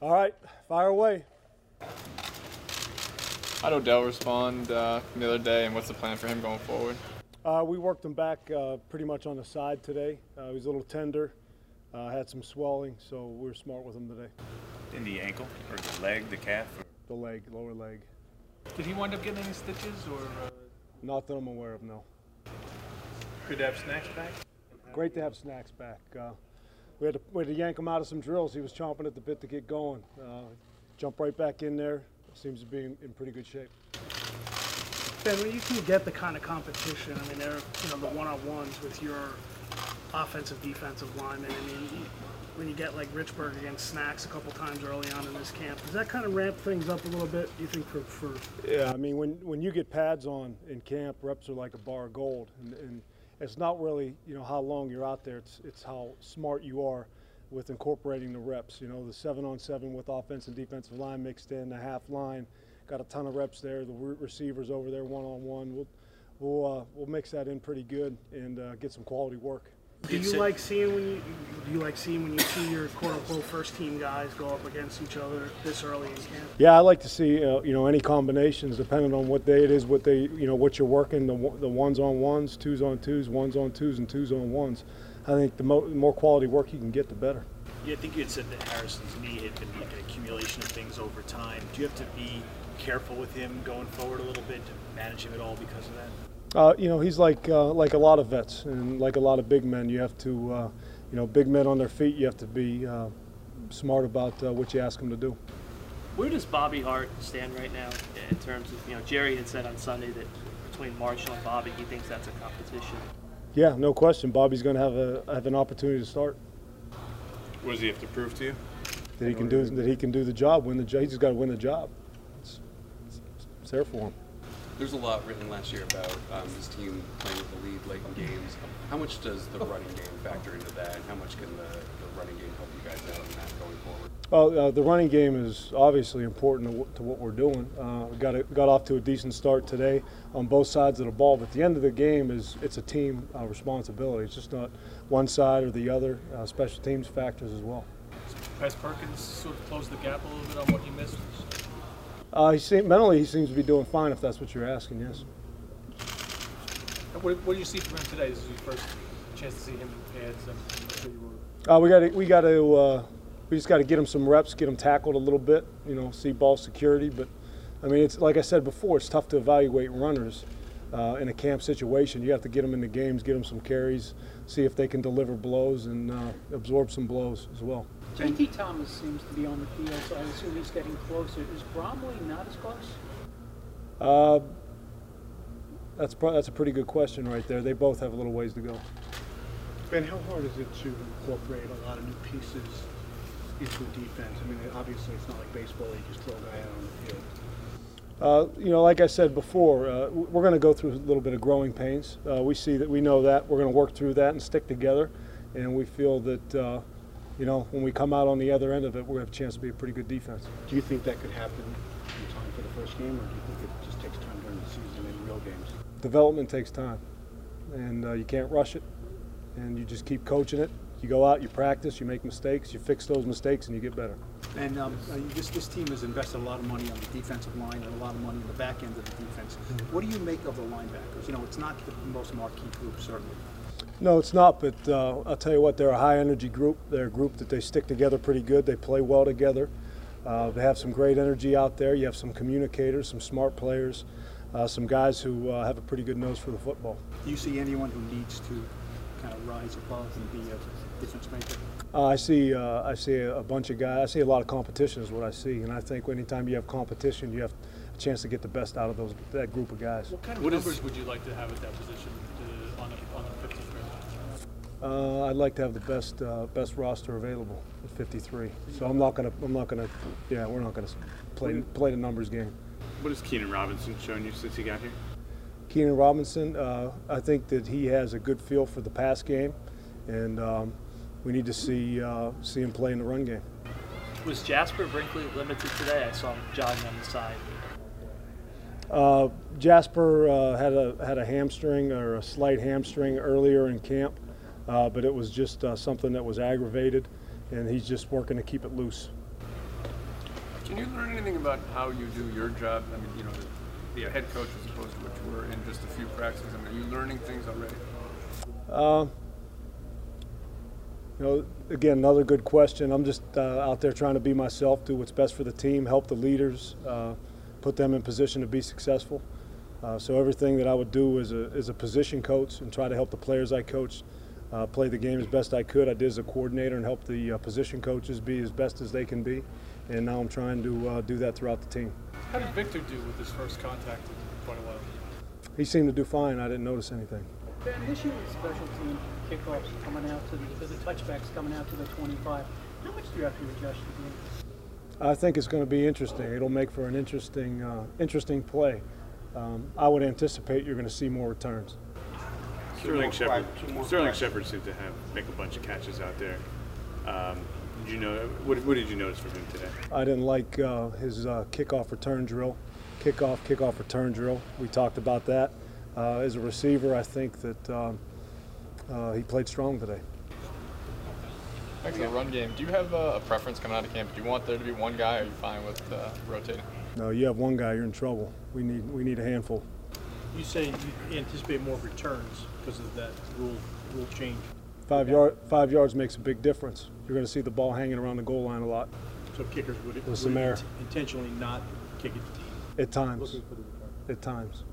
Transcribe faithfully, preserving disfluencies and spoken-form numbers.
All right, fire away. How did Odell respond uh, the other day, and what's the plan for him going forward? Uh, we worked him back uh, pretty much on the side today. Uh, he was a little tender, uh, had some swelling, so we were smart with him today. In the ankle, or the leg, the calf? Or? The leg, lower leg. Did he wind up getting any stitches, or? Uh... Not that I'm aware of, no. Good to have Snacks back? Great to have Snacks back. Uh, we, had to, we had to yank him out of some drills. He was chomping at the bit to get going. Uh, jump right back in there. Seems to be in, in pretty good shape. Ben, when you can get the kind of competition, I mean, they're, you know, the one-on-ones with your offensive, defensive linemen. I mean, you, when you get like Richburg against Snacks a couple times early on in this camp, does that kind of ramp things up a little bit, do you think, for, for Yeah, I mean, when, when you get pads on in camp, reps are like a bar of gold. And, and it's not really, you know, how long you're out there. It's, it's how smart you are with incorporating the reps. You know, the seven on seven with offense and defensive line mixed in, the half line, got a ton of reps there. The receivers over there one on one. We'll we'll uh, we'll mix that in pretty good and uh, get some quality work. Do you like seeing when you do you like seeing when you see your quote unquote first team guys go up against each other this early in camp? Yeah, I like to see uh, you know, any combinations depending on what day it is, what they you know what you're working, the the ones on ones, twos on twos, ones on twos, and twos on ones. I think the, mo the more quality work you can get, the better. Yeah, I think you had said that Harrison's knee had been like an accumulation of things over time. Do you have to be careful with him going forward a little bit to manage him at all because of that? Uh, you know, he's like uh, like a lot of vets and like a lot of big men. You have to, uh, you know, big men on their feet. You have to be uh, smart about uh, what you ask them to do. Where does Bobby Hart stand right now in terms of, you know, Jerry had said on Sunday that between Marshall and Bobby, he thinks that's a competition. Yeah, no question. Bobby's going to have a have an opportunity to start. What does he have to prove to you? That he can do that he can do the job. Win the job. He's just got to win the job. It's, it's, it's there for him. There's a lot written last year about um, his team playing with the lead late in games. How much does the running game factor into that, and how much can the, the running game help you guys out in that going forward? Well, uh, the running game is obviously important to, to what we're doing. Uh, we got a, got off to a decent start today on both sides of the ball, but at the end of the game is it's a team uh, responsibility. It's just not one side or the other. Uh, special teams factors as well. Has Perkins sort of closed the gap a little bit on what you missed? Uh, he seem, mentally, he seems to be doing fine, if that's what you're asking. Yes. What, what do you see from him today? This is your first chance to see him in pads. Uh, we got to, we got to, uh, we just got to get him some reps, get him tackled a little bit. You know, see ball security. But I mean, it's like I said before, it's tough to evaluate runners uh, in a camp situation. You have to get them in the games, get them some carries, see if they can deliver blows and uh, absorb some blows as well. J T Thomas seems to be on the field, so I assume he's getting closer. Is Bromley not as close? Uh, that's pro that's a pretty good question right there. They both have a little ways to go. Ben, how hard is it to incorporate a lot of new pieces into a defense? I mean, obviously it's not like baseball, you just throw a guy out on the field. Uh, you know, like I said before, uh, we're going to go through a little bit of growing pains. Uh, we see that, we know that. We're going to work through that and stick together, and we feel that uh, you know, when we come out on the other end of it, we'll have a chance to be a pretty good defense. Do you think that could happen in time for the first game, or do you think it just takes time during the season in real games? Development takes time, and uh, you can't rush it, and you just keep coaching it. You go out, you practice, you make mistakes, you fix those mistakes, and you get better. And um, uh, this, this team has invested a lot of money on the defensive line and a lot of money on the back end of the defense. Mm-hmm. What do you make of the linebackers? You know, it's not the most marquee group, certainly. No, it's not, but uh, I'll tell you what, they're a high-energy group. They're a group that they stick together pretty good. They play well together. Uh, they have some great energy out there. You have some communicators, some smart players, uh, some guys who uh, have a pretty good nose for the football. Do you see anyone who needs to kind of rise above and be a difference maker? Uh, I see uh, I see a bunch of guys. I see a lot of competition is what I see, and I think anytime you have competition, you have a chance to get the best out of those that group of guys. What kind of what numbers is, would you like to have at that position to, on the on the fifty-three? Uh, I'd like to have the best uh, best roster available at fifty-three. So I'm not gonna I'm not gonna yeah we're not gonna play play the numbers game. What has Keenan Robinson shown you since he got here? Keenan Robinson, uh, I think that he has a good feel for the pass game, and um, we need to see uh, see him play in the run game. Was Jasper Brinkley limited today? I saw him jogging on the side. Uh, Jasper uh, had a had a hamstring or a slight hamstring earlier in camp, uh, but it was just uh, something that was aggravated, and he's just working to keep it loose. Can you learn anything about how you do your job? I mean, you know, to be a head coach as opposed to what you were in just a few practices. I mean, are you learning things already? Uh, you know, again, another good question. I'm just uh, out there trying to be myself, do what's best for the team, help the leaders, uh, put them in position to be successful. Uh, so everything that I would do as a, as a position coach and try to help the players I coach uh, play the game as best I could. I did as a coordinator and help the uh, position coaches be as best as they can be. And now I'm trying to uh, do that throughout the team. How did Victor do with his first contact in quite a while? He seemed to do fine. I didn't notice anything. Ben, this year with special team kickoffs coming out to the, the touchbacks coming out to the twenty-five, how much do you have to adjust to game? I think it's going to be interesting. It'll make for an interesting, uh, interesting play. Um, I would anticipate you're going to see more returns. Sterling Shepard. Sterling Shepard seemed to have make a bunch of catches out there. Um, did you know what, what did you notice from him today? I didn't like uh, his uh, kickoff return drill, kickoff kickoff return drill. We talked about that. Uh, as a receiver, I think that um, uh, he played strong today. Back to the run game. Do you have a, a preference coming out of camp? Do you want there to be one guy, or are you fine with uh, rotating? No, you have one guy, you're in trouble. We need we need a handful. You say you anticipate more returns because of that rule rule change. Five yard five yards makes a big difference. You're going to see the ball hanging around the goal line a lot. So kickers would, With would some air. int- intentionally not kick it At times. looking for the return. At times.